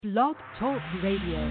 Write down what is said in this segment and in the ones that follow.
Blog Talk Radio.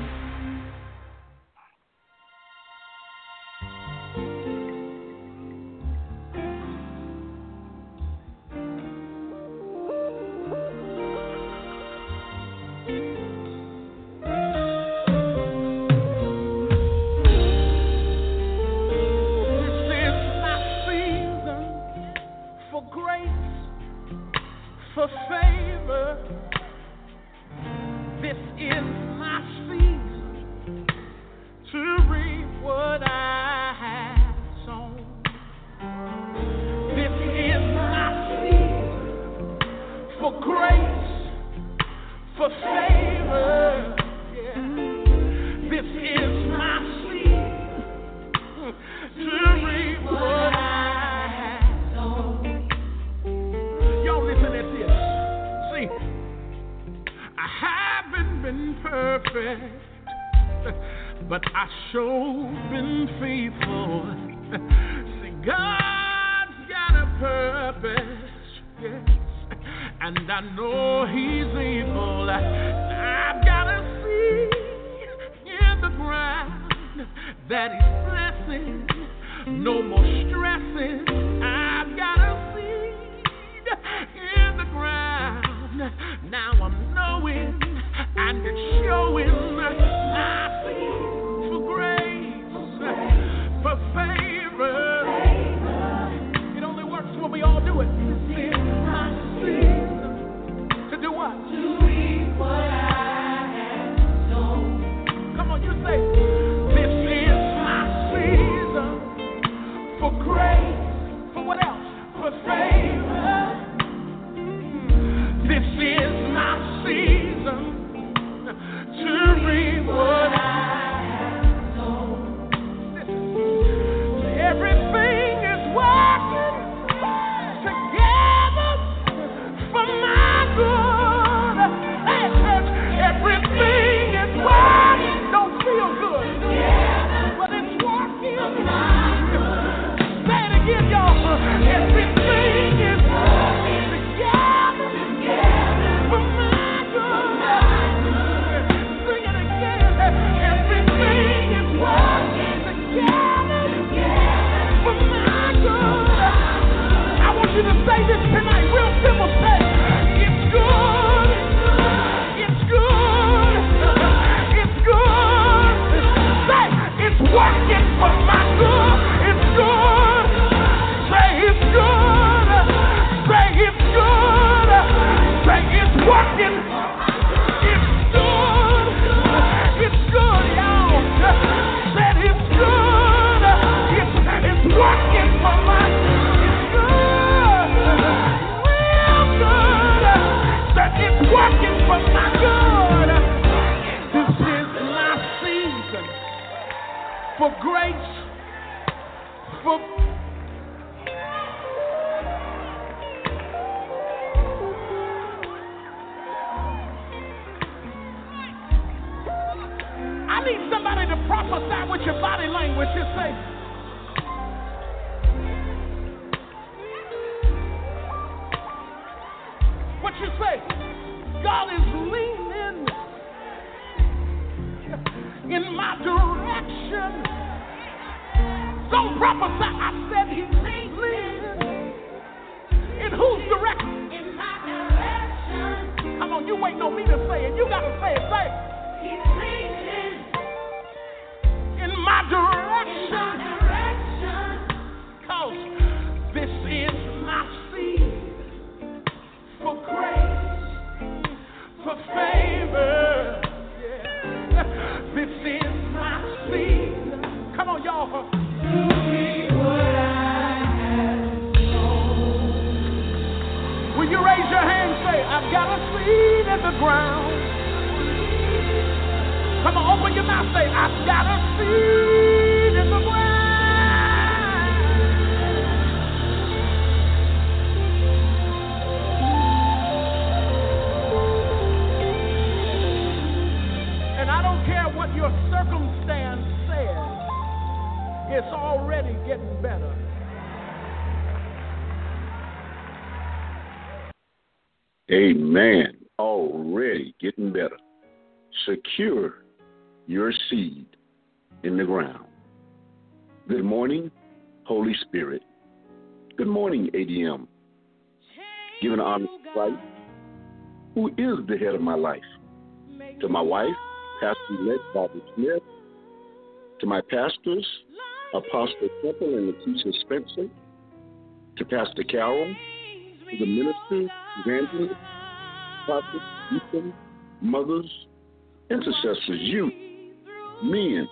Amen. Already getting better. secure your seed in the ground. Good morning, Holy Spirit. Good morning, ADM. Giving honor to Christ, who is the head of my life. To my wife, Pastor-elect Barbara Smith. To my pastors, Apostle Temple and Letitia Spencer. To Pastor Carol. To the ministers, evangelists, prophets, deacons, mothers, intercessors, youth, men,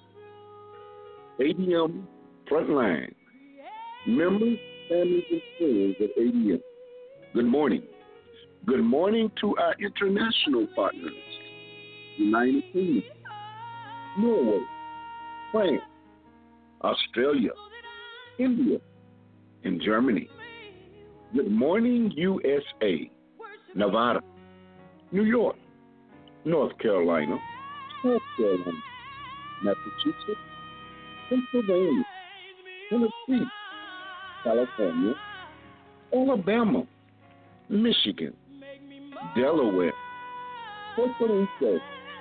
ADM Frontline, members, families, and friends of ADM. Good morning. Good morning to our international partners, United Kingdom, Norway, France, Australia, India, and Germany. Good morning, USA, Nevada, New York, North Carolina, South Carolina, Massachusetts, Pennsylvania, Tennessee, California, Alabama, Michigan, Delaware, Puerto Rico,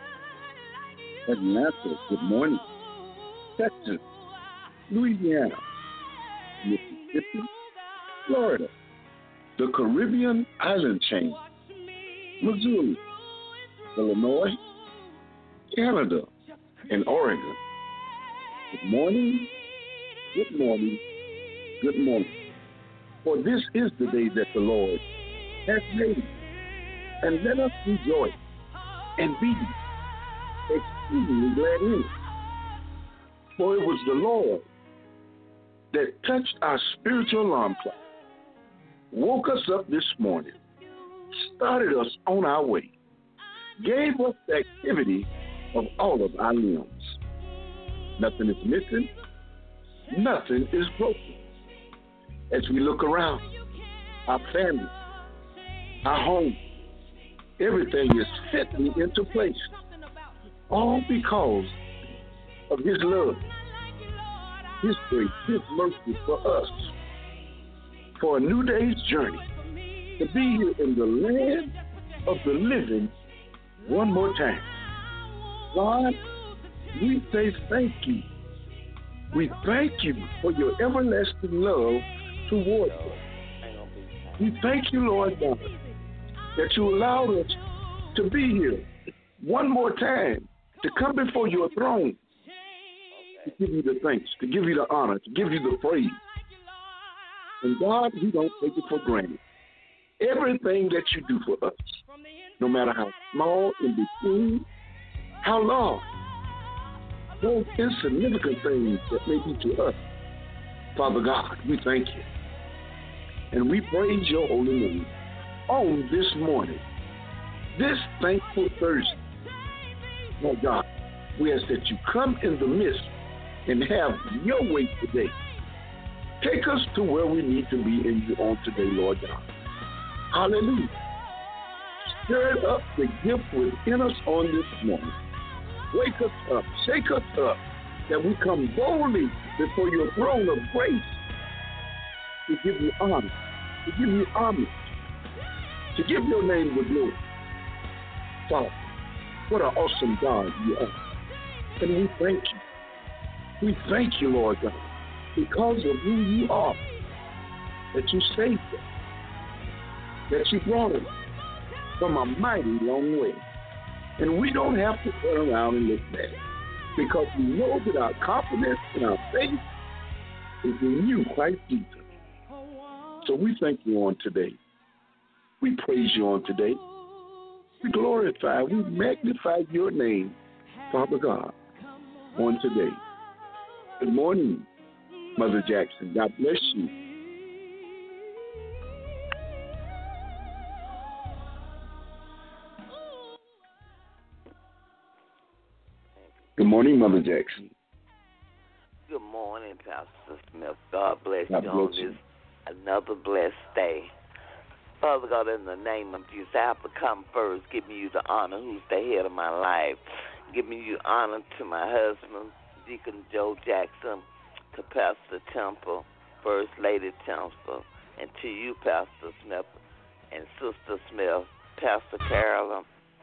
Atlanta, good morning, Texas, Louisiana, Mississippi, Florida, the Caribbean island chain, Missouri, Illinois, Canada, and Oregon. Good morning, good morning, good morning. For this is the day that the Lord has made, and let us rejoice and be exceedingly glad in it. For it was the Lord that touched our spiritual alarm clock, woke us up this morning, started us on our way, gave us the activity of all of our limbs. Nothing is missing, nothing is broken. As we look around, our family, our home, everything is fitting into place, all because of His love, His grace, His mercy for us, for a new day's journey, to be here in the land of the living one more time. God, we say thank you. We thank you for your everlasting love towards us. We thank you, Lord God, that you allowed us to be here one more time, to come before your throne, to give you the thanks, to give you the honor, to give you the praise. And God, we don't take it for granted. Everything that you do for us, no matter how small, in between, how large, those insignificant things that may be to us, Father God, we thank you. And we praise your holy name on this morning, this thankful Thursday. Oh God, we ask that you come in the midst and have your way today. Take us to where we need to be in you on today, Lord God. Hallelujah. Stir up the gift within us on this morning. Wake us up, shake us up, that we come boldly before your throne of grace to give you honor, to give you homage, to give your name the glory. Father, what an awesome God you are. And we thank you. We thank you, Lord God, because of who you are, that you saved us, that you brought us from a mighty long way. And we don't have to turn around and look back, because we know that our confidence and our faith is in you, Christ Jesus. So we thank you on today. We praise you on today. We glorify, we magnify your name, Father God, on today. Good morning, Mother Jackson. God bless you. Good morning, Mother Jackson. Good morning, Pastor Smith. God bless you on this another blessed day. Father God, in the name of Jesus, I have to come first, giving you the honor who's the head of my life. Giving you honor to my husband, Deacon Joe Jackson, to Pastor Temple, First Lady Temple, and to you, Pastor Smith, and Sister Smith, Pastor Carolyn,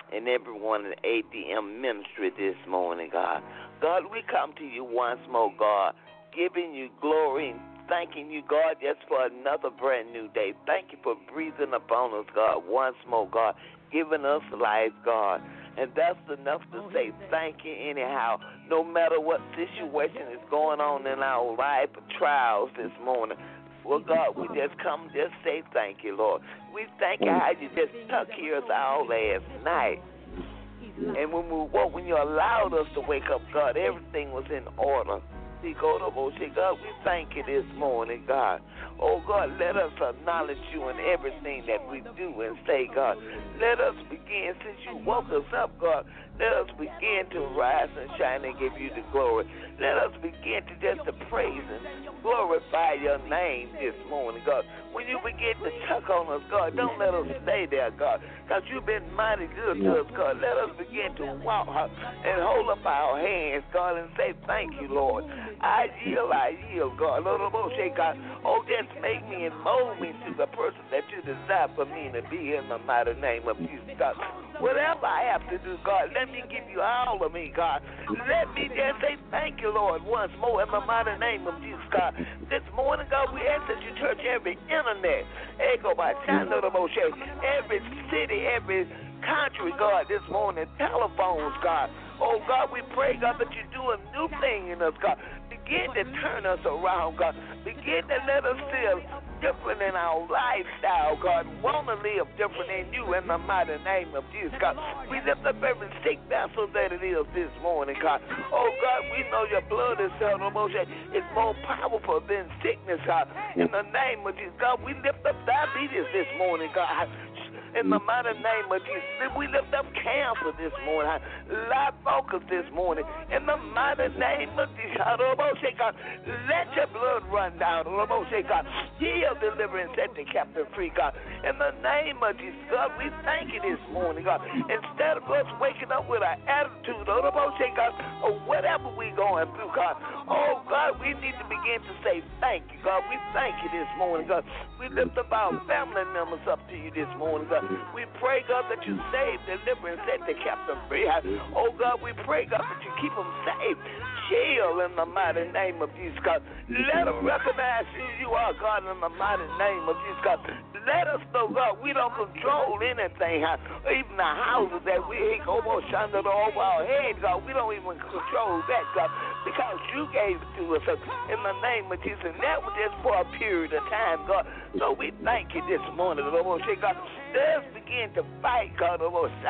and everyone in ADM ministry this morning, God. God, we come to you once more, God, giving you glory and thanking you, God, just for another brand new day. Thank you for breathing upon us, God, once more, God, giving us life, God. And that's enough to say thank you anyhow, no matter what situation is going on in our life trials this morning. Well, God, we just come just say thank you, Lord. We thank you how you just took care of us all last night. And when we woke, when you allowed us to wake up, God, everything was in order. God, we thank you this morning, God. Oh, God, let us acknowledge you in everything that we do and say, God. Let us begin, since you woke us up, God, let us begin to rise and shine and give you the glory. Let us begin to just to praise and glorify your name this morning, God. When you begin to tuck on us, God, don't let us stay there, God, because you've been mighty good to us, God. Let us begin to walk and hold up our hands, God, and say thank you, Lord. I yield, God. Oh, just make me and mold me to the person that you desire for me to be in the mighty name of Jesus, God. Whatever I have to do, God, let me give you all of me, God. Let me just say thank you, Lord, once more in the mighty name of Jesus, God. This morning, God, we ask that you touch every internet, every city, every country, God, this morning, telephones, God. Oh, God, we pray, God, that you do a new thing in us, God. Begin to turn us around, God. Begin to let us feel different in our lifestyle, God. Want to live different in you in the mighty name of Jesus, God. We lift up every sick vessel that it is this morning, God. Oh, God, we know your blood is more powerful than sickness, God. In the name of Jesus, God, we lift up diabetes this morning, God. In the mighty name of Jesus, we lift up cancer this morning, life focus this morning. In the mighty name of Jesus, God, let your blood run down. God, heal, deliver, and set the captive free, God. In the name of Jesus, God, we thank you this morning, God. Instead of us waking up with an attitude, God, or whatever we're going through, God, oh, God, we need to begin to say thank you, God. We thank you this morning, God. We lift up our family members up to you this morning, God. We pray, God, that you save, deliver, and set the captive free. Oh, God, we pray, God, that you keep them safe. Chill in the mighty name of Jesus, God. Let them recognize who you are, God, in the mighty name of Jesus, God. Let us know, God, we don't control anything, even the houses that we almost under our head, God. We don't even control that, God, because you gave it to us in the name of Jesus. And that was just for a period of time, God. So we thank you this morning, Lord, God. Let us begin to fight, God,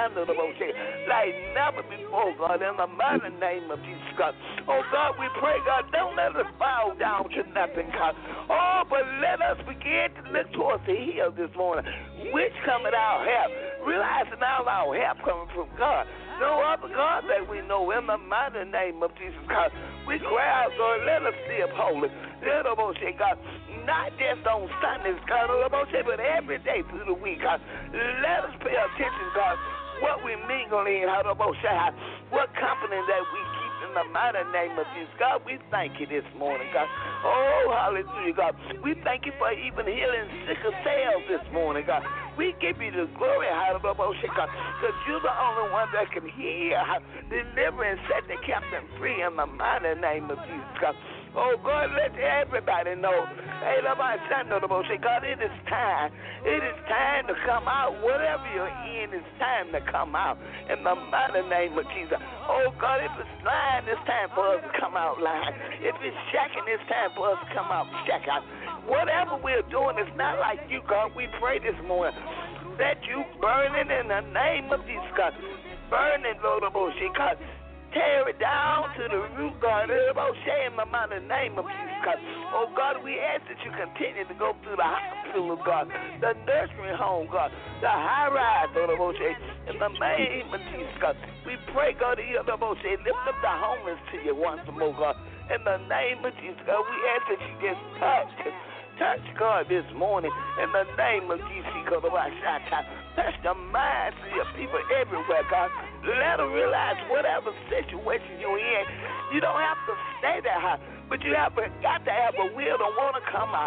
like never before, God, in the mighty name of Jesus, God. Oh, God, we pray, God, don't let us bow down to nothing, God. Oh, but let us begin to look towards the hill this morning, which cometh our help, realizing all our help coming from God. No other God that we know, in the mighty name of Jesus, God. We cry out, God, let us live holy. Let us, God, not just on Sundays, God, but every day through the week, God. Let us pay attention, God, what we mingle in, what company that we keep in the mighty name of Jesus. God, we thank you this morning, God. Oh, hallelujah, God. We thank you for even healing sicker cells this morning, God. We give you the glory, God, because you're the only one that can heal, deliver, and set the captain free in the mighty name of Jesus, God. Oh, God, let everybody know. Hey, God, it is time. It is time to come out. Whatever you're in, it's time to come out in the mighty name of Jesus. Oh, God, if it's lying, it's time for us to come out lying. If it's shacking, it's time for us to come out shack out. Whatever we're doing, it's not like you, God. We pray this morning that you burning in the name of Jesus, God. Burning, Lord of bullshit, God. Tear it down to the root, God. In the mighty name of Jesus, God. Oh, God, we ask that you continue to go through the hospital, God, the nursery home, God, the high rise, Lord, in the name of Jesus, God. We pray, God, lift up the homeless to you once more, God. In the name of Jesus, God, we ask that you just touch, God, this morning. In the name of Jesus, God, touch the minds of your people everywhere, God. Let them realize whatever situation you're in, you don't have to stay there, but you got to have a will to want to come out,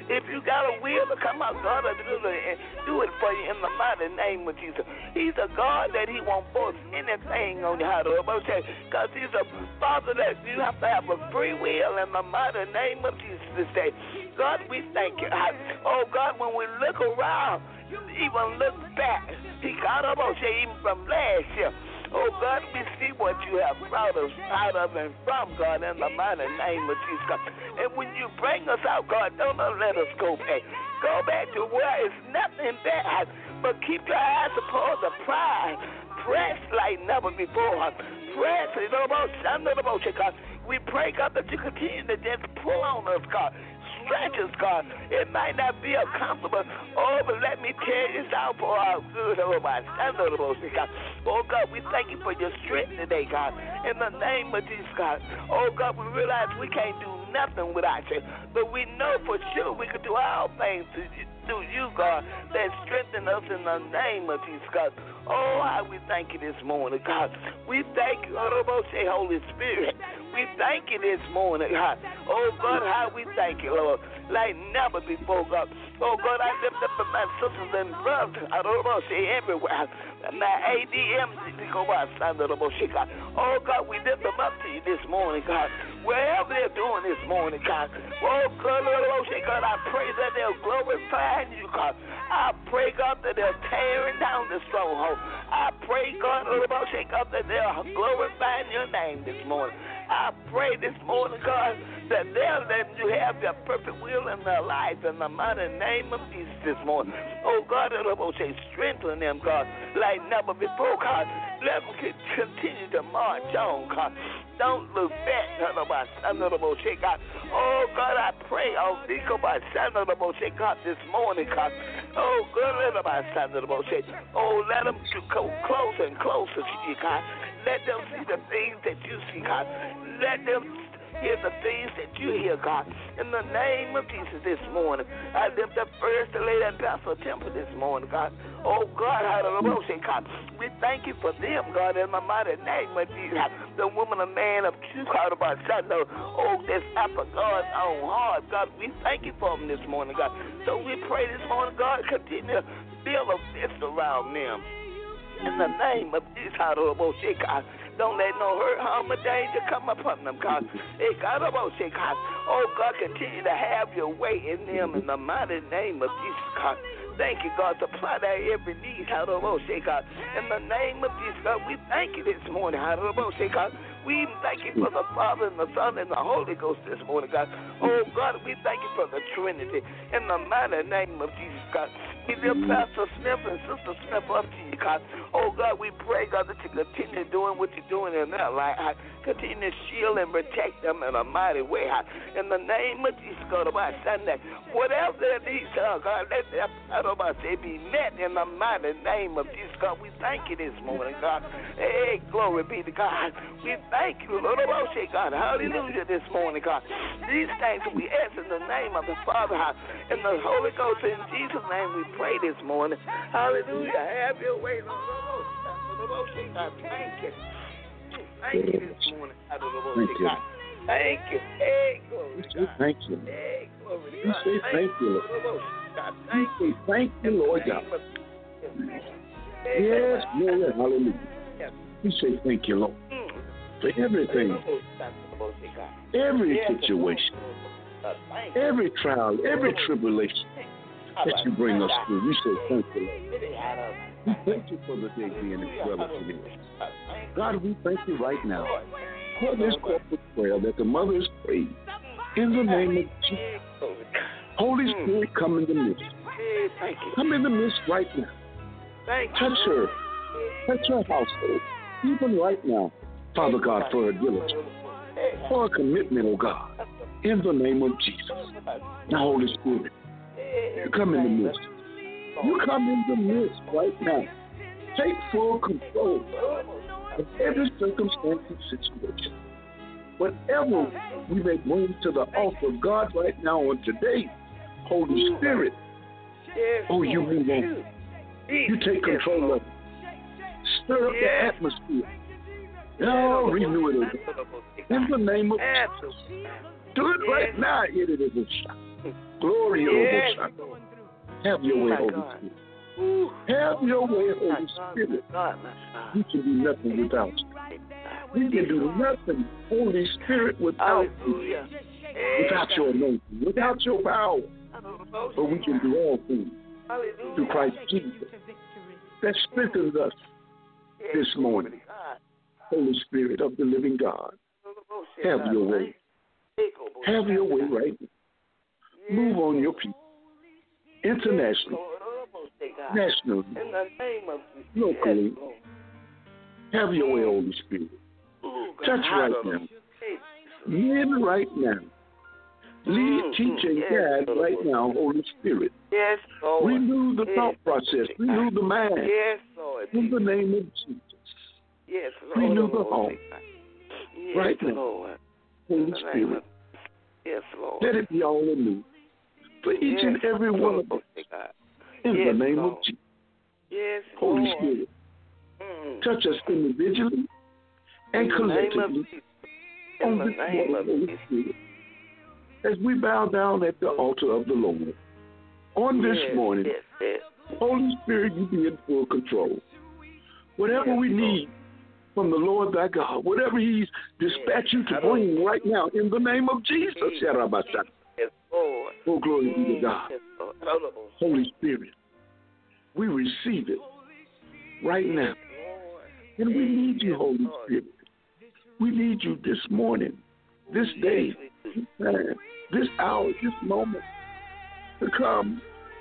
If you got a will to come out, God will do it for you in the mighty name of Jesus. He's a God that He won't force anything on you, because He's a Father that you have to have a free will in the mighty name of Jesus this day. God, we thank you. Oh, God, when we look around, even look back, He got up, even from last year. Oh, God, we see what you have brought us out of and from, God, in the mighty name of Jesus, God. And when you bring us out, God, don't let us go back. Go back to where it's nothing bad, but keep your eyes upon the prize. Press like never before. Press, God. We pray, God, that you continue to just pull on us, God. Stretch us, God. It might not be a comfortable. Oh, but let me tell you out for our good. Oh, God, we thank you for your strength today, God. In the name of Jesus, God. Oh, God, we realize we can't do nothing without you, but we know for sure we can do all things through you, God, that strengthen us in the name of Jesus, God. Oh, how we thank you this morning, God. We thank you, Holy Spirit. We thank you this morning, God. Oh, God, how we thank you, Lord, like never before, God. Oh, God, I lift up my sisters and brothers, everywhere. My ADM, oh, God, we lift them up to you this morning, God. Wherever they're doing this morning, God. Oh, God, God, I pray that they'll glorify you, God. I pray, God, that they're tearing down the stronghold. I pray, God, God, that they're glorifying your name this morning. I pray this morning, God, that they'll let you have your perfect will in their life in the mighty name of Jesus this morning. Oh, God, strengthen them, God, like never before, God. Let them continue to march on, God. Don't look back, God. Oh, God, I pray, God, this morning, God. Oh, God, oh, let them go closer and closer to you, God. Let them see the things that you see, God. Let them hear the things that you hear, God. In the name of Jesus this morning, I lift up First Lady and Pastor Temple this morning, God. Oh, God, God, we thank you for them, God, in the mighty name of Jesus. The woman and man of truth, God, oh, that's after God's own heart, God. We thank you for them this morning, God. So we pray this morning, God, continue to build a fist around them. In the name of Jesus, God. Don't let no hurt, harm, or danger come upon them, God. Oh, God, continue to have your way in them in the mighty name of Jesus, God. Thank you, God. Supply their every need, God. In the name of Jesus, God, we thank you this morning, God. We even thank you for the Father and the Son and the Holy Ghost this morning, God. Oh, God, we thank you for the Trinity. In the mighty name of Jesus, God. We lift Pastor Smith and Sister Smith up to you, God. Oh, God, we pray, God, that you continue doing what you're doing in their life. Continue to shield and protect them in a mighty way. In the name of Jesus, God, about Sunday, whatever their needs are, God, let them be met in the mighty name of Jesus, God. We thank you this morning, God. Hey, glory be to God. We thank you, Lord, God. Hallelujah this morning, God. These things we ask in the name of the Father and the Holy Ghost. In Jesus' name we pray this morning. Hallelujah. Have your way, Lord. God, thank you. Thank you this morning. Thank you. Thank you. Hey, glory to God. Thank you. Hey, glory to We God. say thank you, Lord. We say thank you, Lord God. Yes, Lord. Hallelujah. We say thank you, Lord, for everything, every situation, every trial, every tribulation that you bring us through. We say thank you, Lord. We thank you for the day being as well as it is. God, we thank you right now for this corporate prayer that the mother has prayed. In the name of Jesus, Holy Spirit, come in the midst. Come in the midst right now. Touch her. Touch her household. Even right now, Father God, for her diligence, for her commitment, oh God, in the name of Jesus. Now, Holy Spirit, you come in the midst. You come in the midst right now. Take full control of every circumstance and situation. Whatever we may bring to the altar of God right now on today, Holy Spirit, oh, you move on. You take control of it. Stir up the atmosphere Oh, renew it. In the name of Jesus. Do it right now. Glory, have your way, Holy Spirit. Have your way, Holy Spirit. We can do nothing without you. We can do nothing, Holy Spirit, without you. Without your anointing, without your power. But we can do all things through Christ Jesus. That strengthens us this morning. Holy Spirit of the living God, have your way. Have your way right now. Move on your people. Internationally, nationally, locally. Have your way, Holy Spirit. Touch right now. Men right now. Lead, teach, and guide right now, Holy Spirit. Yes, Lord. Renew the thought process. Renew the mind. Yes, Lord. In the name of Jesus. Yes, Lord. Renew the heart. Yes, right now, Lord. Holy Spirit. Yes, Lord. Let it be all anew. For each and every one of us. In the name of Jesus. Yes, Holy Lord. Spirit. Touch us individually and collectively. In the name of Holy Spirit. As we bow down at the altar of the Lord on this morning, Holy Spirit, you be in full control. Whatever we need from the Lord thy God, whatever He's dispatched you to bring right now, in the name of Jesus, Yes, Lord. oh, glory be to God. Holy Spirit, we receive it right now. And we need you, Holy Spirit. We need you this morning, this day, this time, this hour, this moment to come.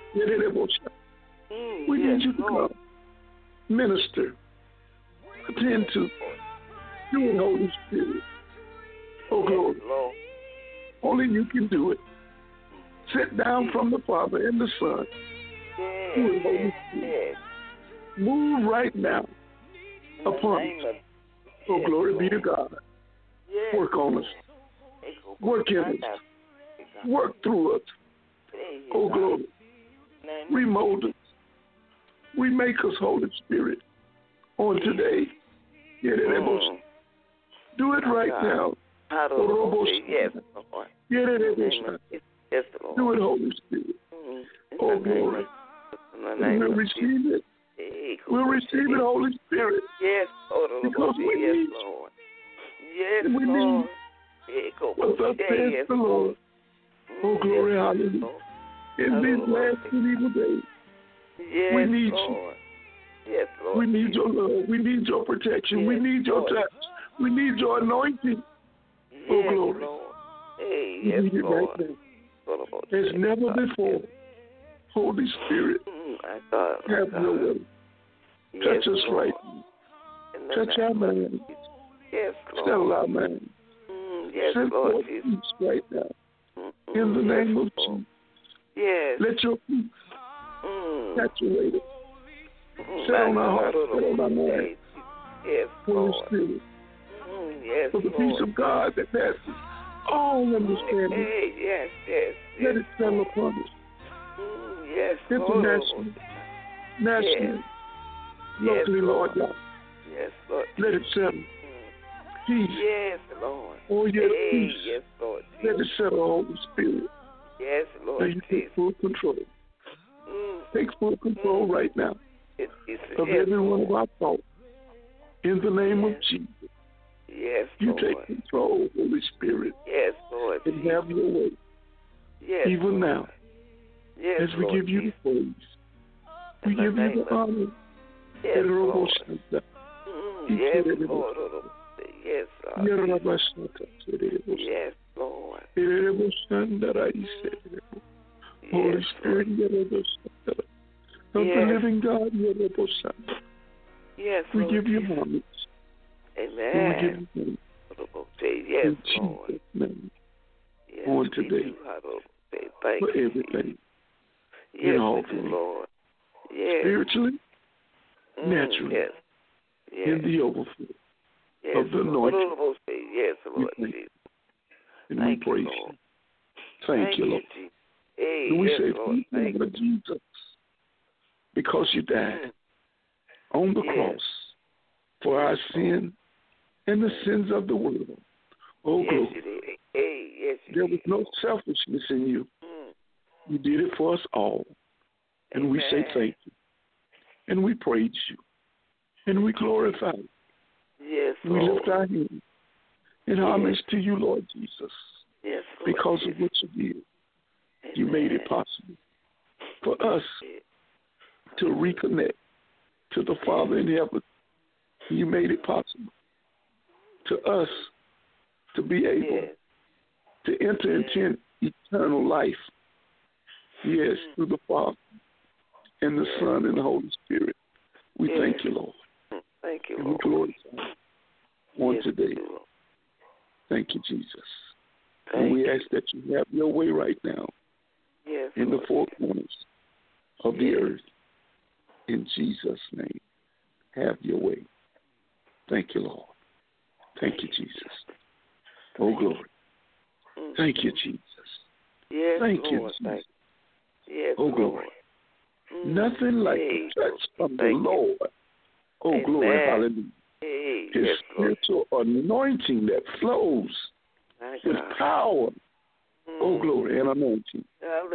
We need you to come. Minister. Attend to. Do it, Holy Spirit. Oh, glory. Only you can do it. Sit down from the Father and the Son. Do it, Holy Spirit. Move right now upon us. Oh, glory be to God. Work on us. Work in us. Work through us. Oh, glory. Remold us. Remake us, Holy Spirit, on today. Do it right now. Yes, Lord. Yes, Lord. Do it, Holy Spirit. Oh, glory. We'll receive it. We'll receive it, Holy Spirit. Yes, Lord. Because we need Lord. Yes, we Lord. need what thus says the Lord. Oh, glory, hallelujah. In these last and evil days, we need you. Yes, Lord. We need your love. We need your protection. We need your touch. We need your anointing. Oh, glory. We need it right now. As never before. Holy Spirit, have your way. Touch us right now. Touch our minds. Yes, Lord. Settle our minds. Send forth peace right now. In the name of Jesus. Yes. Let your peace saturate us. Set on our hearts, set on our minds. Yes, Holy Spirit. Yes, for the peace of God that passes all understanding. Yes. Let it settle upon us. Yes, internationally, nationally, locally, Lord God. Yes, Lord. Let it settle. Peace. Yes, Lord. Oh, yes, peace. Yes, Lord. Let it settle, Holy Spirit. Yes, Lord. Now you take full control. Take full control right now of every one of our thoughts. In the name of Jesus. Yes, you Lord. take control, Holy Spirit. Yes, Lord. And have your way. Yes, even Lord. now. Yes, as we Lord. give you the praise. We give you the honor. Yes, Lord. Yes, Lord. Yes, Lord. Yes, Lord. Holy Spirit, of the living God, yes, we Lord. give you homage. Amen. And we give you thanks. Yes, in Lord. Jesus' name. Yes, On today. Thank for you, everything. yes, in all things, things. Lord. Yes. Spiritually, naturally, yes. Yes. in the overflow Yes, of the anointing. Yes, Lord We thank Jesus. And Thank we praise you, Lord. Thank you, Lord. Jesus. Hey, And we yes, say, Lord. thank you, Jesus, because you died on the cross for our sin and the sins of the world. Oh, yes, glory. you did. Hey, yes, you There did. was no selfishness in you. You did it for us all. And we say thank you. And we praise you. And we glorify you. Yes, we Lord. lift our hands in homage to you, Lord Jesus. Yes, Lord. Because of what you did. You made it possible for us to reconnect to the Father in heaven. You made it possible to us to be able to enter into eternal life. Yes, through the Father and the Son and the Holy Spirit. We thank you, Lord. Thank you, and Lord. we glorify you on today. You, thank you, Jesus. And we ask that you have your way right now in the four corners of the earth. In Jesus' name, have your way. Thank you, Lord. Thank you, Jesus. Oh, glory. Thank you, Jesus. Yes, Thank you, Lord. Jesus. Yes, oh, glory. Nothing like a touch from the Lord. Oh, glory. Hallelujah. His spiritual anointing that flows with power. Oh, glory and anointing.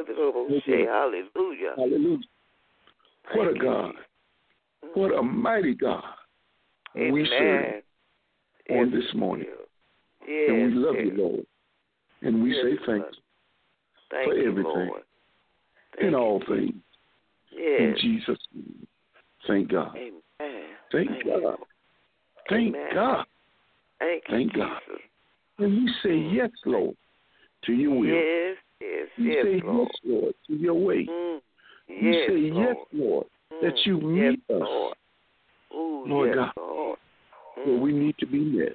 Hallelujah. Hallelujah. What a God. What a mighty God we serve on this morning. And we love you, Lord. And we say thank you for everything and all things. In Jesus' name. Thank God. Amen. Thank God. Thank God. Thank God. And we say yes, Lord, to your will. Yes, we say Lord. yes, Lord, to your way. We say yes, Lord, that you meet us, Lord God, where we need to be met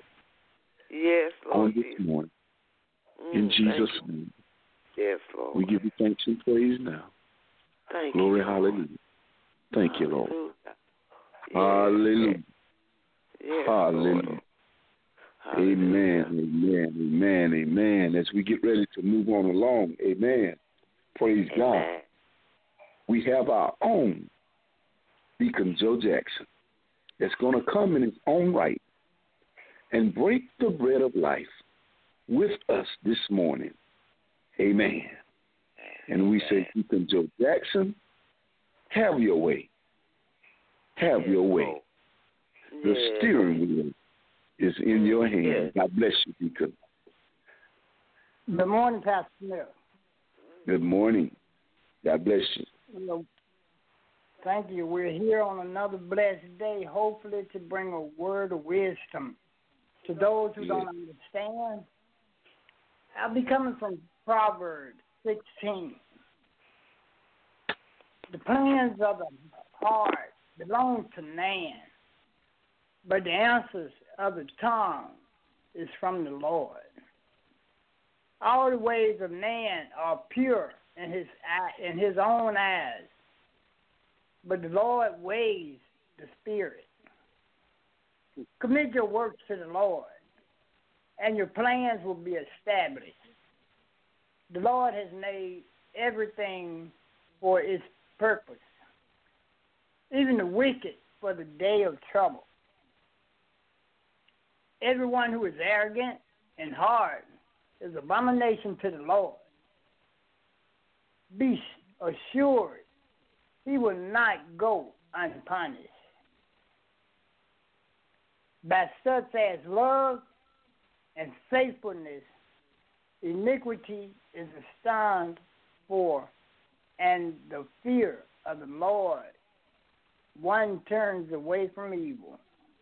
on this morning. In Jesus' name. Yes, Lord. We give you thanks and praise now. Glory, hallelujah. Thank you, Lord. Hallelujah. Yes, hallelujah. Lord. Amen, amen, amen, amen. As we get ready to move on along, amen. Praise God. We have our own Deacon Joe Jackson that's going to come in his own right and break the bread of life with us this morning. Amen. And we say, Deacon Joe Jackson, have your way. Have your way. The steering wheel is in your hands. God bless you, Deacon. Good morning, Pastor Smith. Good morning. God bless you. Thank you. We're here on another blessed day, hopefully to bring a word of wisdom to those who don't understand. I'll be coming from Proverbs 16. The plans of the heart belong to man, but the answers of the tongue is from the Lord. All the ways of man are pure in his own eyes, but the Lord weighs the spirit. Commit your works to the Lord, and your plans will be established. The Lord has made everything for its purpose, even the wicked for the day of trouble. Everyone who is arrogant and hard is abomination to the Lord. Be assured he will not go unpunished. By such as love and faithfulness, iniquity is shunned for, and the fear of the Lord, one turns away from evil.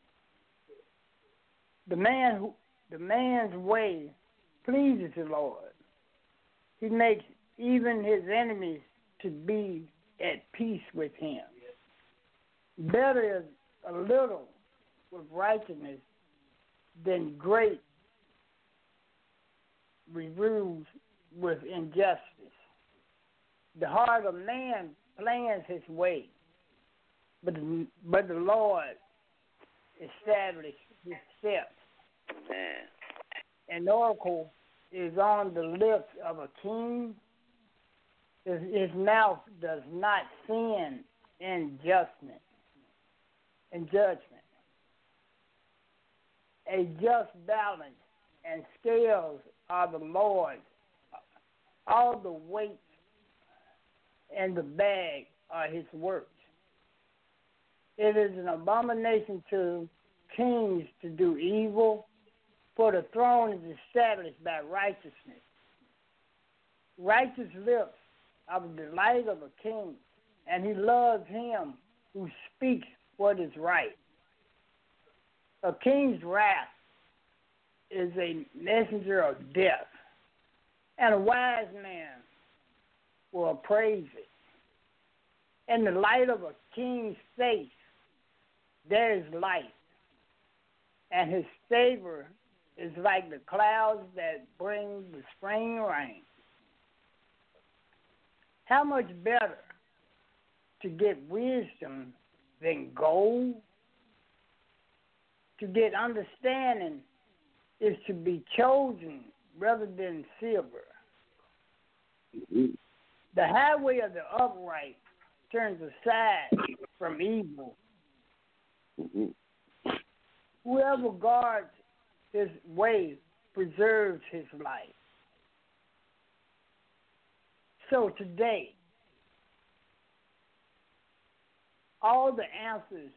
The man's way pleases the Lord. He makes even his enemies to be at peace with him. Better is a little with righteousness than great reproves with injustice. The heart of man plans his way, but the Lord established his steps. An oracle is on the lips of a king. His mouth does not sin in judgment. a just balance, and scales are the Lord's. All the weight and the bag are his works. It is an abomination to kings to do evil, for the throne is established by righteousness. Righteous lips are the delight of a king, and he loves him who speaks what is right. A king's wrath is a messenger of death, and a wise man will appraise it. In the light of a king's face, there is light, and his favor is like the clouds that bring the spring rain. How much better to get wisdom than gold? To get understanding is to be chosen rather than silver. Mm-hmm. The highway of the upright turns aside from evil. Mm-hmm. Whoever guards his way preserves his life. So today, all the answers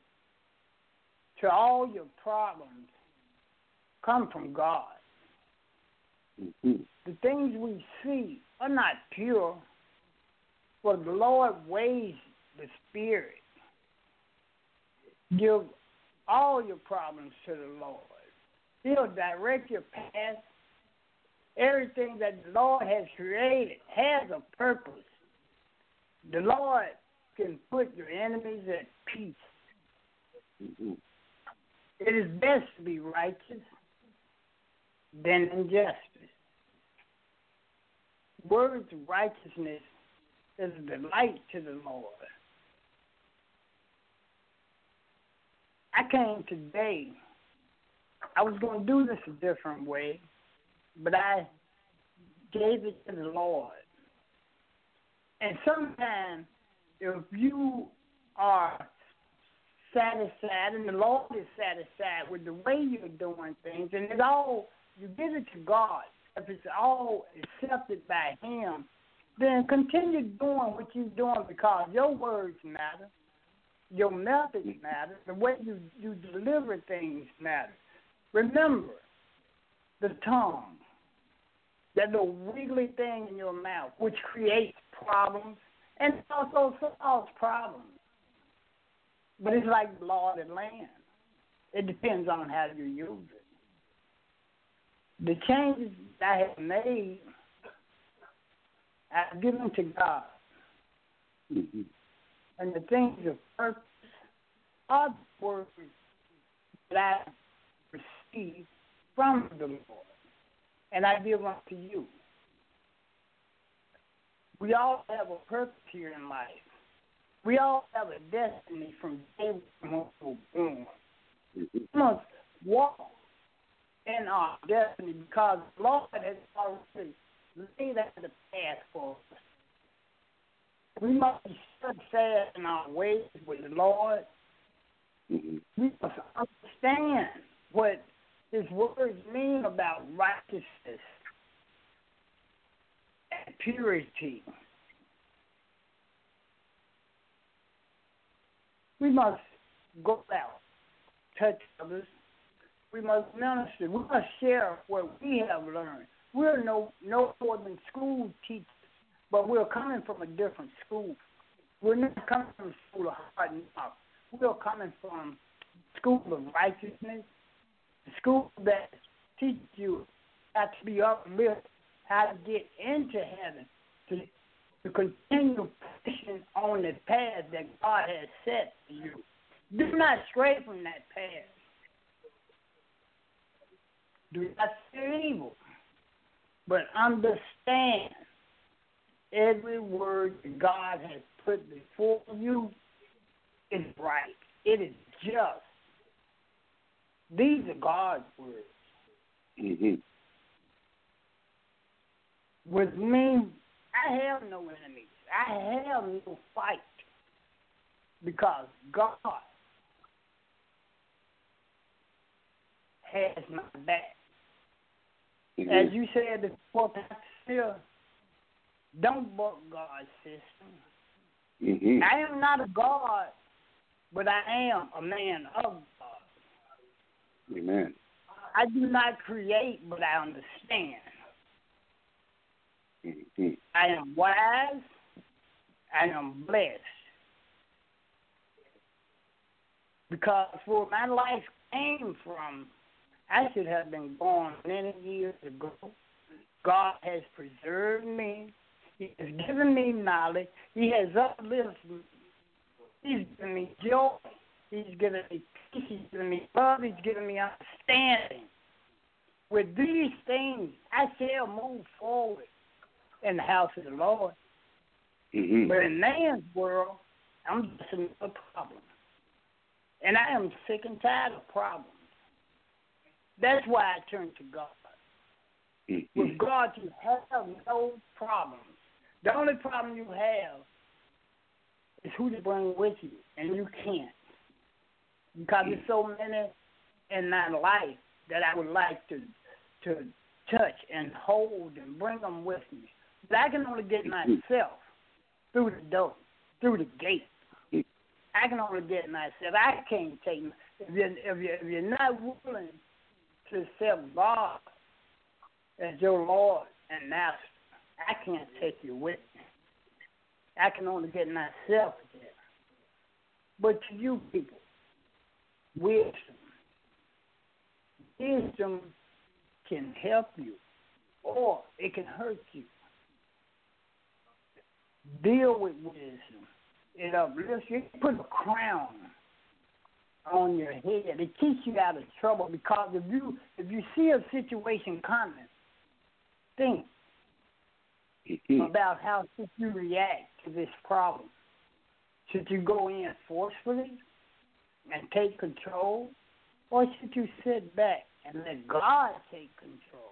to all your problems come from God. Mm-hmm. The things we see are not pure, for the Lord weighs the spirit. Give all your problems to the Lord. He'll direct your path. Everything that the Lord has created has a purpose. The Lord can put your enemies at peace. Mm-hmm. It is best to be righteous than injustice. Words of righteousness is a delight to the Lord. I came today. I was going to do this a different way, but I gave it to the Lord. And sometimes, if you are satisfied, and the Lord is satisfied with the way you're doing things, and it all, you give it to God. If it's all accepted by Him, then continue doing what you're doing, because your words matter, your methods matter, the way you deliver things matter. Remember, the tongue, that little wiggly thing in your mouth, which creates problems and also solves problems. But it's like the law of the land. It depends on how you use it. The changes I have made, I've given to God. Mm-hmm. And the things of purpose are the words that I receive from the Lord, and I give unto you. We all have a purpose here in life. We all have a destiny from day one we were born. We must walk in our destiny, because the Lord has already laid out the path for us. We must be steadfast in our ways with the Lord. Mm-hmm. We must understand what His words mean about righteousness and purity. We must go out, touch others. We must minister. We must share what we have learned. We're no more than school teachers, but we're coming from a different school. We're not coming from school of hard knocks. We're coming from school of righteousness, the school that teaches you how to be uplifted, how to get into heaven, to continue pushing on the path that God has set for you. Do not stray from that path. Do not fear evil, but understand every word that God has put before you is right. It is just. These are God's words. Mm-hmm. With me, I have no enemies. I have no fight, because God has my back. Mm-hmm. As you said before, Pastor, don't buck God's system. Mm-hmm. I am not a God, but I am a man of God. Amen. I do not create, but I understand. Mm-hmm. I am wise. I am blessed. Because where my life came from, I should have been born many years ago. God has preserved me. He has given me knowledge. He has uplifted me. He's given me joy. He's given me peace. He's given me love. He's given me understanding. With these things, I shall move forward in the house of the Lord. Mm-hmm. But in man's world, I'm just another problem. And I am sick and tired of problems. That's why I turn to God. Mm-hmm. With God, you have no problems. The only problem you have is who to bring with you, and you can't. Because there's so many in my life that I would like to touch and hold and bring them with me. But I can only get myself through the door, through the gate. I can only get myself. I can't take if you're not willing to accept God as your Lord and Master, I can't take you with me. I can only get myself there. But to you people, wisdom can help you, or it can hurt you. Deal with wisdom. It uplifts you. It put a crown on your head. It keeps you out of trouble, because if you see a situation coming, think about how should you react to this problem. Should you go in forcefully and take control, or should you sit back and let God take control?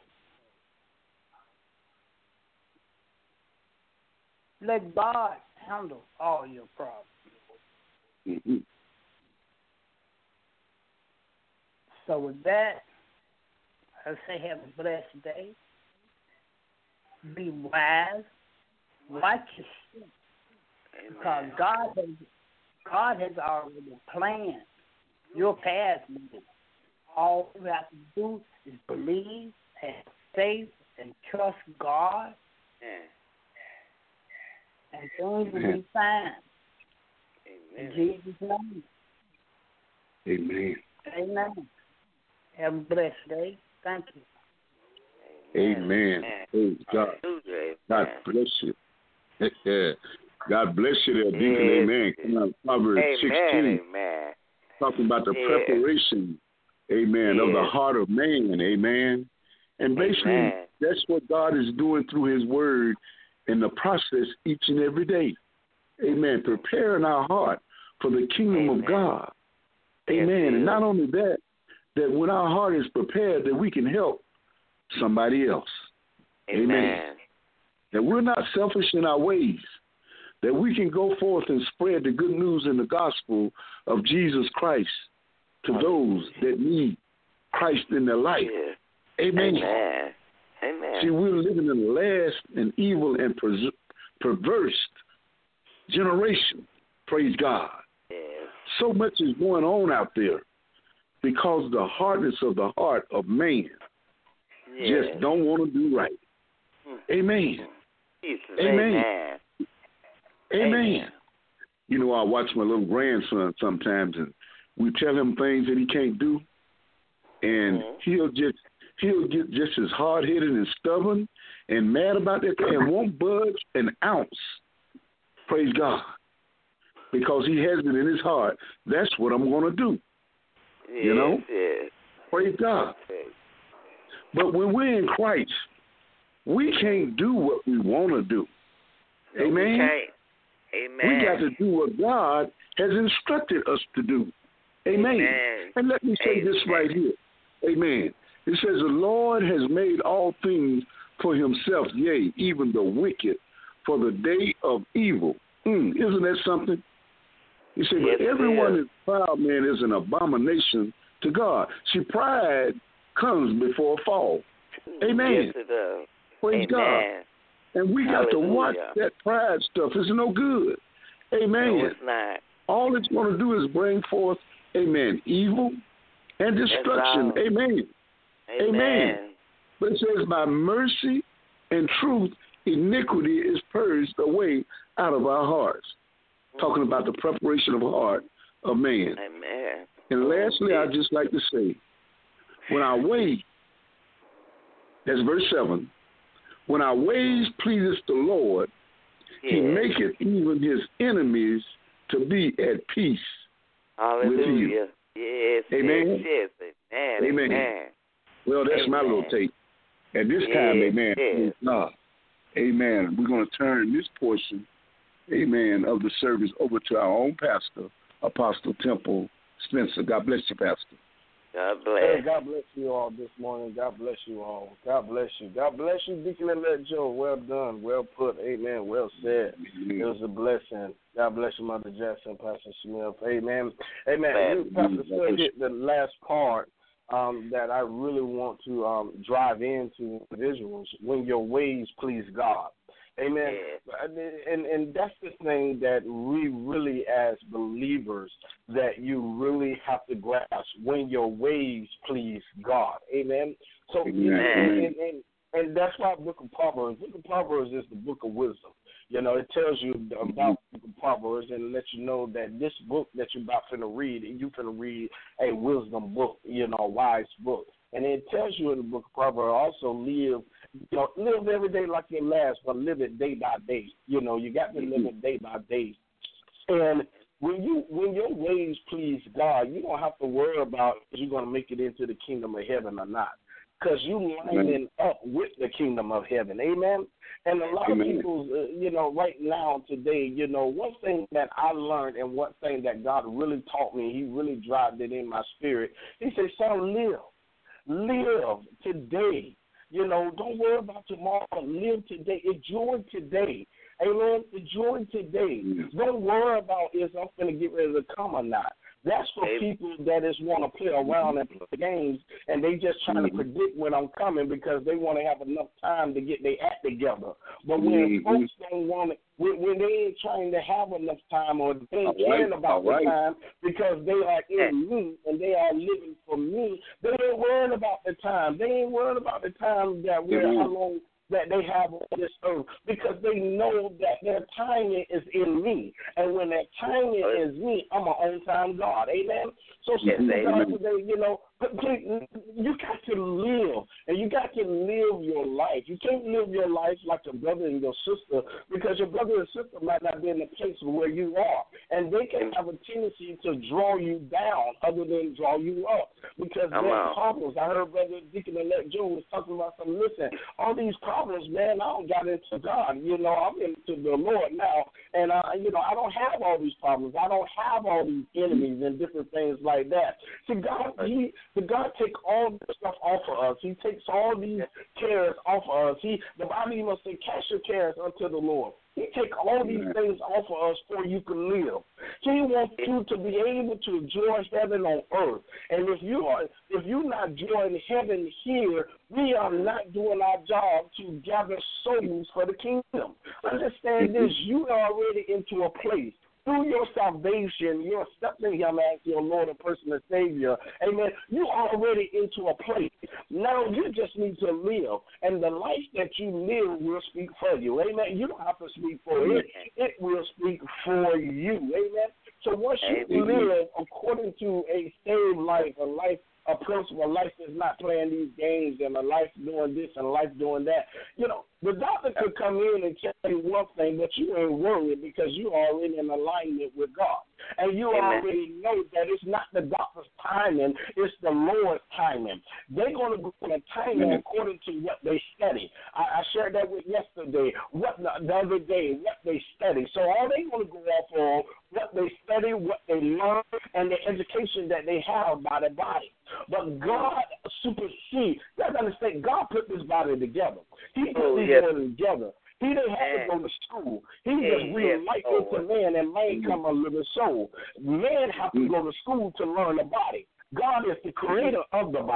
Let God handle all your problems. Mm-hmm. So with that, I say have a blessed day. Be wise. Watch your step. Because God has already planned your path. All you have to do is believe, have faith, and trust God. And things will be fine. In Jesus' name. Amen. Amen. Have a blessed day. Thank you. Amen. Praise God. God bless you. God bless you there, Deacon. Amen. Come on, Proverbs 16. Amen. Talking about the preparation, amen, of the heart of man. Amen. And basically, that's what God is doing through his word in the process each and every day. Amen. Preparing our heart for the kingdom of God. Amen. And not only that, that when our heart is prepared, that we can help somebody else. Amen. That we're not selfish in our ways. That we can go forth and spread the good news in the gospel of Jesus Christ to those that need Christ in their life. Amen. See, we're living in the last and evil and perverse generation. Praise God. So much is going on out there because the hardness of the heart of man just don't want to do right. Amen. Amen. Amen. You know, I watch my little grandson sometimes, and we tell him things that he can't do, and he'll get just as hard-headed and stubborn and mad about that thing and won't budge an ounce. Praise God. Because he has it in his heart. That's what I'm going to do. You know? Praise God. But when we're in Christ, we can't do what we want to do. Amen? We got to do what God has instructed us to do. Amen. And let me say this right here. Amen. It says, the Lord has made all things for himself, yea, even the wicked, for the day of evil. Isn't that something? He said, but everyone is proud, man, is an abomination to God. See, pride comes before a fall. Amen. Yes, it does. Praise God. And we got to watch that pride stuff. It's no good. Amen. No, it's not. All it's going to do is bring forth, amen, evil and destruction. Amen. Amen. But it says, by mercy and truth, iniquity is purged away out of our hearts. Talking about the preparation of the heart of man. Amen. And lastly, I'd just like to say, when our way, that's verse 7, when our ways pleaseth the Lord, he maketh even his enemies to be at peace with you. Yes, amen. Yes, amen. Amen. Well, that's my little take. At this time, amen. Yes. Amen. We're going to turn this portion, amen, of the service over to our own pastor, Apostle Temple Spencer. God bless you, Pastor. God bless. Hey, God bless you all this morning. God bless you all. God bless you. God bless you, Deacon Elect Joe. Well done. Well put. Amen. Well said. It was a blessing. God bless you, Mother Jackson, Pastor Smith. Amen. Amen. Pastor Smith hit the last part that I really want to drive into visuals. When your ways please God. Amen. And that's the thing that we really, as believers, that you really have to grasp, when your ways please God. Amen. So, and that's why Book of Proverbs is the book of wisdom. You know, it tells you about the book of Proverbs and lets you know that this book that you're about to read, you're going to read a wisdom book, you know, a wise book. And it tells you in the book of Proverbs also live every day like your last, but live it day by day. You know, you got to live it day by day. And when your ways please God, you don't have to worry about if you're going to make it into the kingdom of heaven or not, because you lining up with the kingdom of heaven. Amen. And a lot of people, right now today, one thing that I learned and one thing that God really taught me, he really dropped it in my spirit. He said, son, live today. Don't worry about tomorrow. Live today. Enjoy today. Amen. Enjoy today. Don't worry about if I'm going to get ready to come or not. That's for people that just want to play around and play games, and they just trying to predict when I'm coming because they want to have enough time to get their act together. But when folks don't want it, when they ain't trying to have enough time or they ain't caring about the time because they are in me and they are living for me, they ain't worrying about the time. They ain't worrying about the time that how long that they have on this earth, because they know that their timing is in me. And when that timing is me, I'm an on-time God. Amen? So, God today, you got to live, and you got to live your life. You can't live your life like your brother and your sister, because your brother and sister might not be in the place where you are. And they can have a tendency to draw you down other than draw you up, because there are problems. I heard Brother Deacon Elect Joe was talking about some, all these problems, man, I don't got into God. I'm into the Lord now, and, I don't have all these problems. I don't have all these enemies and different things like that. See, God take all this stuff off of us. He takes all these cares off of us. The Bible even says, cast your cares unto the Lord. He take all these things off of us so you can live. He wants you to be able to enjoy heaven on earth. And if you're not enjoying heaven here, we are not doing our job to gather souls for the kingdom. Understand this, you are already into a place. Through your salvation, you're accepting him as your Lord and personal Savior. Amen. You're already into a place. Now you just need to live. And the life that you live will speak for you. Amen. You don't have to speak for it. It will speak for you. Amen. So once you live according to a saved life, a principle, life is not playing these games and a life doing this and a life doing that. The doctor could come in and tell you one thing, but you ain't worried because you are already in alignment with God. And you already know that it's not the doctor's timing, it's the Lord's timing. They're going to go in a timing according to what they study. I shared that with yesterday, the other day, what they study. So all they're going to go off on what they study, what they learn, and the education that they have by the body. But God supersedes. You have to understand, God put this body together. He put these bodies together. He didn't have to go to school. He just breathed life into man, and man come a living soul. Man have to go to school to learn the body. God is the creator of the body.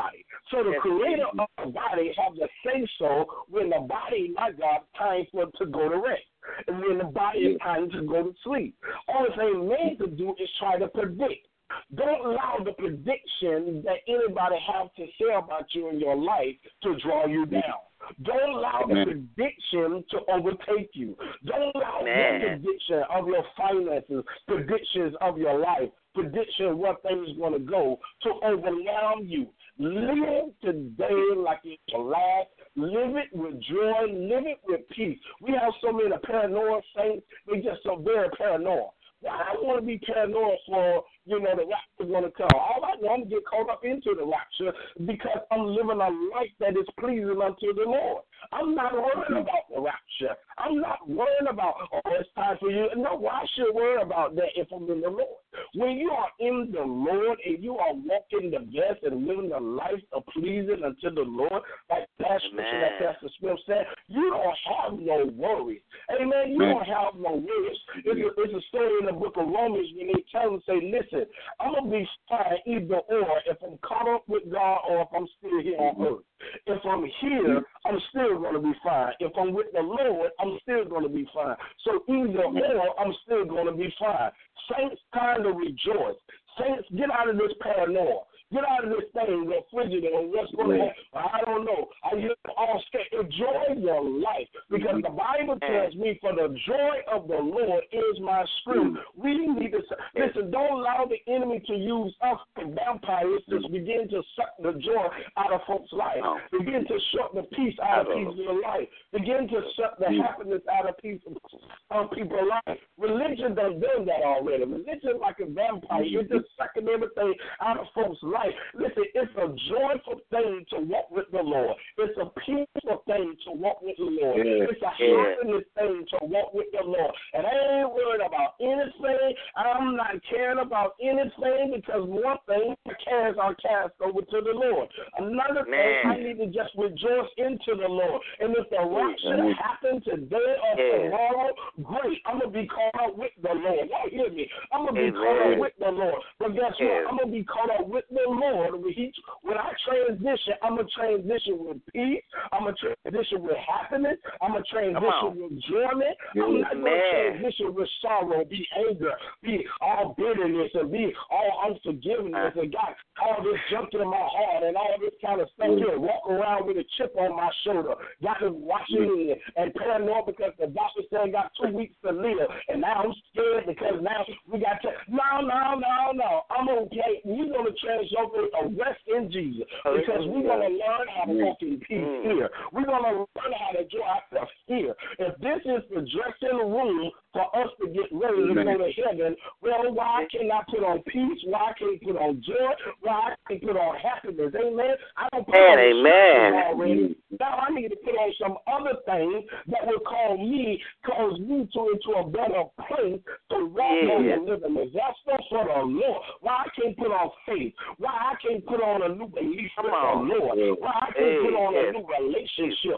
So the creator of the body have the say-so when the body, my God, time for it to go to rest. And when the body is time to go to sleep. All thing man to do is try to predict. Don't allow the prediction that anybody have to say about you in your life to draw you down. Don't allow the prediction to overtake you. Don't allow the prediction of your finances, predictions of your life, prediction of where things are going to go to overwhelm you. Live today like it's your last. Live it with joy. Live it with peace. We have so many paranoid saints. They're just so very paranoid. I don't want to be paranoid for, the rapture is going to come. All I know, I'm going to get caught up into the rapture because I'm living a life that is pleasing unto the Lord. I'm not worried about the rapture. I'm not worried about, it's time for you. No, why should I worry about that if I'm in the Lord? When you are in the Lord and you are walking the best and living a life of pleasing unto the Lord, like Pastor Smith said, you don't have no worries. Amen. You don't have no worries. It's a story in the book of Romans when they tell them, say, listen, I'm going to be fine either or if I'm caught up with God or if I'm still here on earth. If I'm here, I'm still going to be fine. If I'm with the Lord, I'm still going to be fine. So either or, I'm still going to be fine. Saints, time to rejoice. Saints, get out of this paranoia. Get out of this thing, the frigid and what's going to happen. I don't know. I get all scared. Enjoy your life because the Bible tells me for the joy of the Lord is my strength. We need to, listen, don't allow the enemy to use us and vampires to begin to suck the joy out of folks' life. Begin to suck the peace out of people's life. Begin to suck the happiness out of people's life. Religion done that already. Religion like a vampire. It's just sucking everything out of folks' life. Listen, it's a joyful thing to walk with the Lord. It's a peaceful thing to walk with the Lord. It's a happiness thing to walk with the Lord. And I ain't worried about anything. I'm not caring about anything because one thing, the cares are cast over to the Lord. Another thing, I need to just rejoice into the Lord. And if the rapture happens today or tomorrow, great. I'm going to be caught up with the Lord. Y'all hear me? I'm going to be caught up with the Lord. But guess what? I'm going to be caught up with the Lord. When I transition, I'm going to transition with peace. I'm going to transition with happiness. I'm going to transition with enjoyment. I'm not going to transition with sorrow, be anger, be all bitterness, and be all unforgiveness, and got all this junk in my heart and all this kind of stuff here. Walk around with a chip on my shoulder. Got to watch it and paranoid because the doctor said I got 2 weeks to live. And now I'm scared because now we got to. No. I'm okay. We're going to change over a rest in Jesus because we're going to learn how to walk in peace here. We're going to learn how to enjoy ourselves here. If this is the dressing room for us to get ready to go to heaven, well, why can't I put on peace? Why can't I put on joy? Why can't I put on happiness? Amen? I don't put on already. Now I need to put on some other things that will cause me into a better place to walk on and live in the gospel for the Lord. Why I can't put on faith? Why I can't put on a new belief with the Lord? Why I can't put on a new relationship?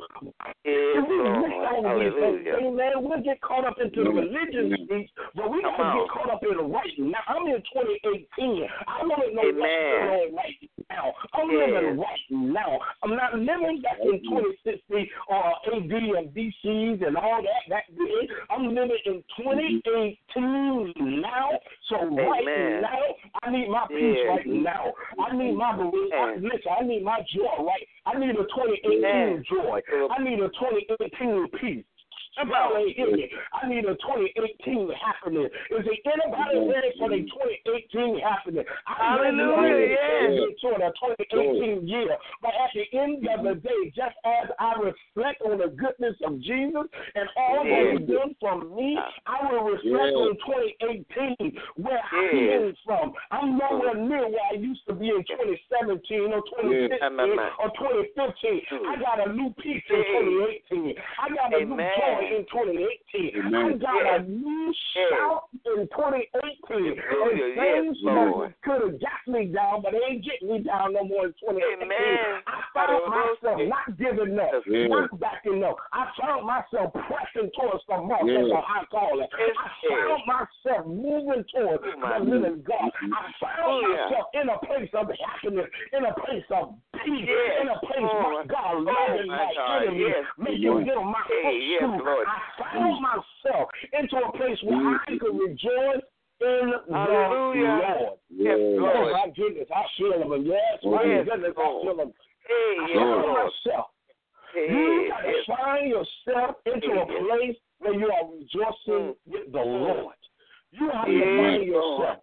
Amen. We'll get caught up into the religious speech, but we got to get caught up in the right now. I'm in 2018. I want to know what's going on right now. I'm living right now. I'm not living back in 2060 or AD and BCs and all that good. I'm living in 2018 now. So right now, I need my peace right now. I need my belief. Listen, I need my joy right. I need a 2018 joy. I need a 2018 peace. Somebody hear me. I need a 2018 happiness. Is there anybody ready for the 2018 happiness? Hallelujah. For the 2018 year. But at the end of the day, just as I reflect on the goodness of Jesus and all that He's done for me, I will reflect on 2018 where I came from. I'm nowhere near where I used to be in 2017 or 2016 or 2015. I got a new peace in 2018. I got a new joy in 2018. I got a new shout in 2018. And things could have got me down, but they ain't getting me down no more in 2018. I found myself myself not giving up, not backing up. I found myself pressing towards the mark of the high calling. I found myself moving towards the living God. I found myself in a place of happiness, in a place of peace, in a place, my God, loving my enemy, making them my footstool. I found myself into a place where I could rejoice in the Lord. Yes, Lord. Oh, my goodness, I feel him. Yes, my goodness, I feel him. I found myself. You got to find yourself into a place where you are rejoicing with the Lord. You have to find yourself.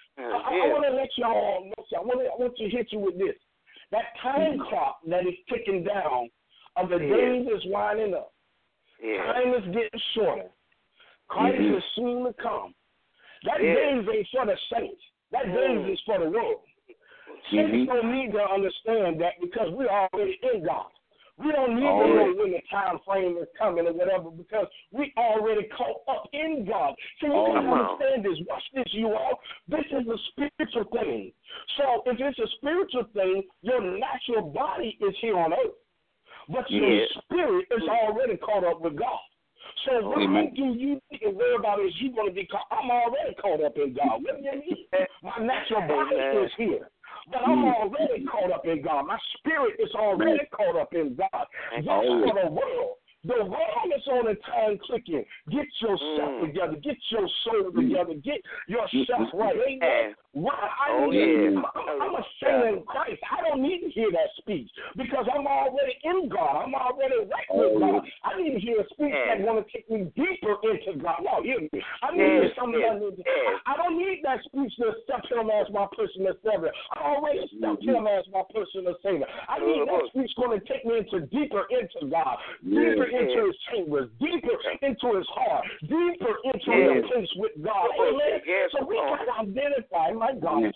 I want to let y'all know. I want to hit you with this. That time clock that is ticking down of the days is winding up. Time is getting shorter. Christ is soon to come. That days ain't for the saints. That days is for the world. Saints don't need to understand that because we're already in God. We don't need to know when the time frame is coming or whatever because we already caught up in God. So you got to understand this. Watch this, you all. This is a spiritual thing. So if it's a spiritual thing, your natural body is here on earth. But your spirit is already caught up with God. So what do you need to worry about is you're going to be caught. I'm already caught up in God. What do you mean? My natural body is here. But I'm already caught up in God. My spirit is already caught up in God. That's for the world. The world is on a time clicking. Get yourself together. Get your soul together. Get yourself right. Amen. Why? I'm a saint in Christ. I don't need to hear that speech because I'm already in God. I'm already right with God. I need to hear a speech that want to take me deeper into God. No, hear me. I need to hear something. I don't need that speech to accept Him as my personal Savior. I already accept Him as my personal Savior. I need that speech going to take me deeper into God, deeper into His chambers, deeper into His heart, deeper into the place with God. Amen. So we got to identify. My God,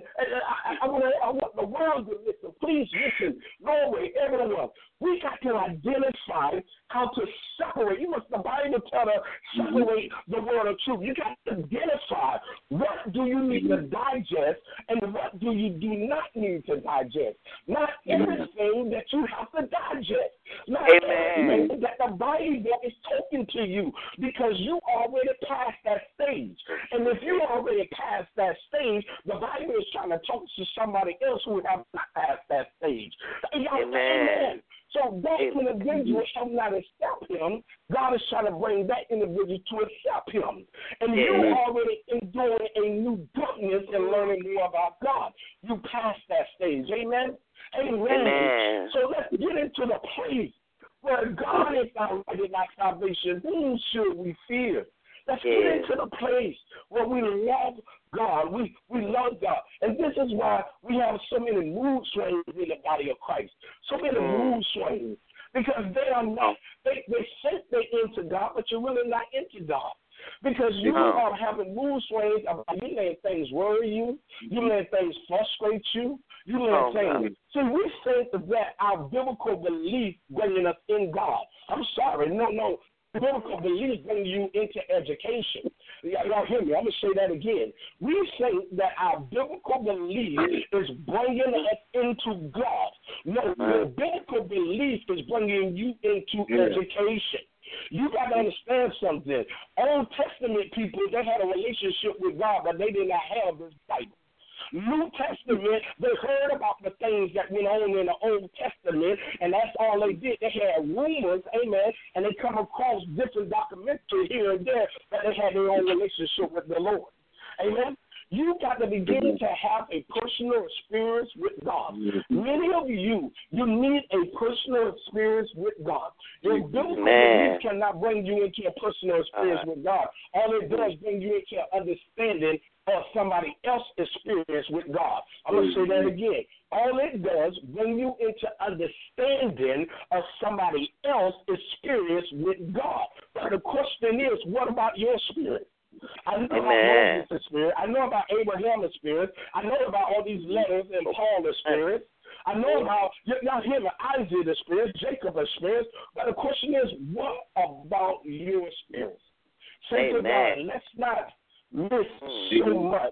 I want the world to listen. Please listen. Norway, everyone. We got to identify how to separate. The Bible tells us separate the word of truth. You got to identify what do you need to digest and what do you do not need to digest. Not everything that you have to digest. Not everything that the Bible is talking to you because you already passed that stage. And if you already passed that stage, the Bible is trying to talk to somebody else who have not passed that stage. Amen. So that individual shall not accept Him. God is trying to bring that individual to accept Him. And you already enjoying a new goodness and learning more about God. You passed that stage. Amen? Amen. So let's get into the place where God is our right and our salvation. Whom should we fear? Let's get into the place where we love God. We love God. And this is why we have so many mood swings in the body of Christ. So many mood swings. Because they are not, they think they're into God, but you're really not into God. Because you are having mood swings about you letting things worry you, you letting things frustrate you, you letting things. See, we think that our biblical belief bringing us in God. I'm sorry, no. Biblical belief brings you into education. Y'all hear me? I'm going to say that again. We think that our biblical belief is bringing us into God. No, the biblical belief is bringing you into education. You got to understand something. Old Testament people, they had a relationship with God, but they did not have this Bible. New Testament, they heard about the things that went on in the Old Testament, and that's all they did. They had rumors, amen, and they come across different documentaries here and there that they had their own relationship with the Lord. Amen. You got to begin to have a personal experience with God. Many of you need a personal experience with God. Your biblical belief cannot bring you into a personal experience with God. All it does bring you into an understanding of somebody else's experience with God. I'm going to say that again. All it does bring you into understanding of somebody else's experience with God. But the question is, what about your spirit? I know about Moses' spirit. I know about Abraham's spirit. I know about all these letters and Paul's spirit. I know about, y'all hear me, Isaac's spirit, Jacob's spirit. But the question is, what about your spirit? Say to God, let's not miss so much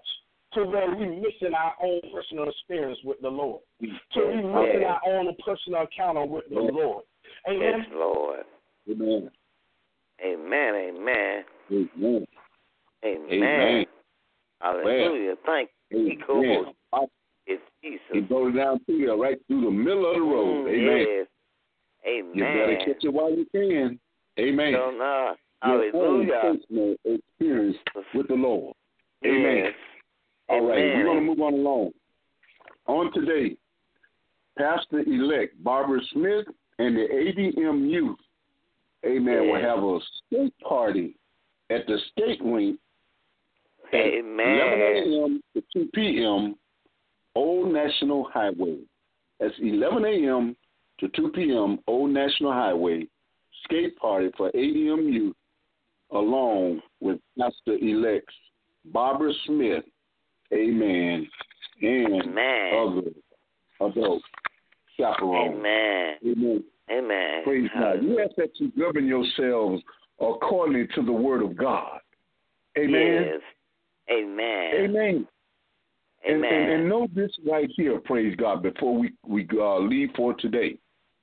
to where we're missing our own personal experience with the Lord. To we're missing our own personal encounter with the Lord. Amen. Yes, Lord. Amen. Amen. Amen. Amen. Amen. Hallelujah. Thank you. Amen. It's Jesus. He goes down through there, right through the middle of the road. Amen. Yes. Amen. You better catch it while you can. Amen. Hallelujah. Your own personal experience with the Lord. Amen. Yes. All right, Amen. we're going to move on along. On today, Pastor-elect Barbara Smith and the ADM youth, amen, will have a skate party at the skate rink at 11 a.m. to 2 p.m. Old National Highway. That's 11 a.m. to 2 p.m. Old National Highway skate party for ADM youth, along with Pastor-elect Barbara Smith, amen, and other adult chaperones. Amen. Amen. Amen. Praise God. You ask that you govern yourselves according to the word of God. Amen. Yes. Amen. Amen. Amen. And know this right here, praise God, before we leave for today.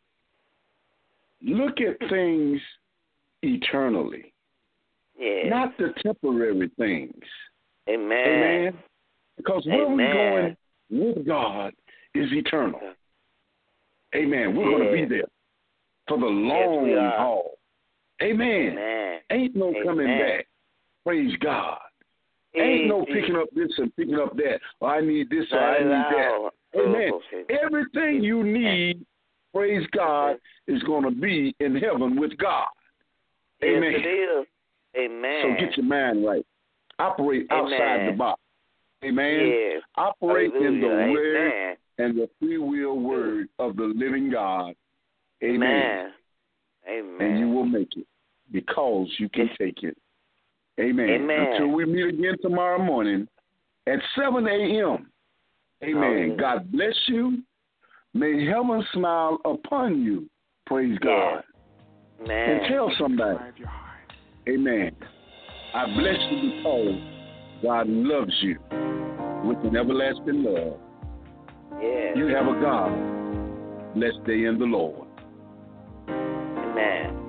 Look at things eternally. Yes. Not the temporary things. Amen. Amen. Because where we're going with God is eternal. Amen. We're going to be there for the long haul. Amen. Ain't no coming back. Praise God. Ain't no picking up this and picking up that. Oh, I need this or I need that. Amen. Everything you need, praise God, is going to be in heaven with God. Amen. Yes, it is. Amen. So get your mind right. Operate outside the box. Amen. Yes. Operate in the word Amen. and the free will word of the living God. Amen. Amen. And you will make it because you can take it. Amen. Until we meet again tomorrow morning at 7 a.m. Amen. God bless you. May heaven smile upon you. Praise God. Amen. And tell somebody. Amen. I bless you because God loves you with an everlasting love. Yes. You have a God. Blessed day in the Lord. Amen.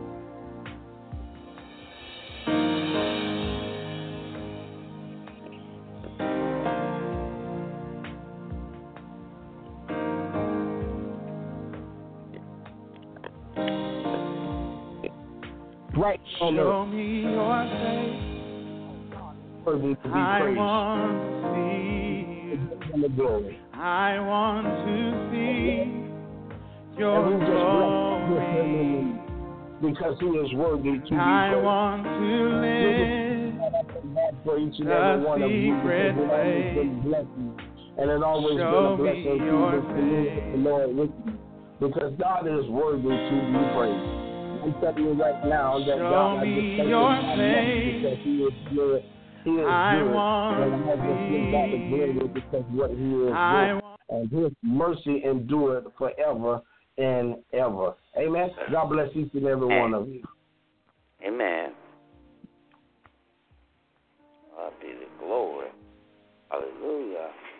Right on Show me your face. I want to see you. I want to see your glory. Because he is worthy to be praised. I want to live for each and every one of you. And it always been a blessing to commune the Lord with you. Because God is worthy to be praised. I'm telling you right now that God, I just thank you because he is good. He is good. And I just give God the glory because what he is good. And his mercy endureth forever and ever. Amen. God bless each and every one of you. Amen. God be the glory. Hallelujah.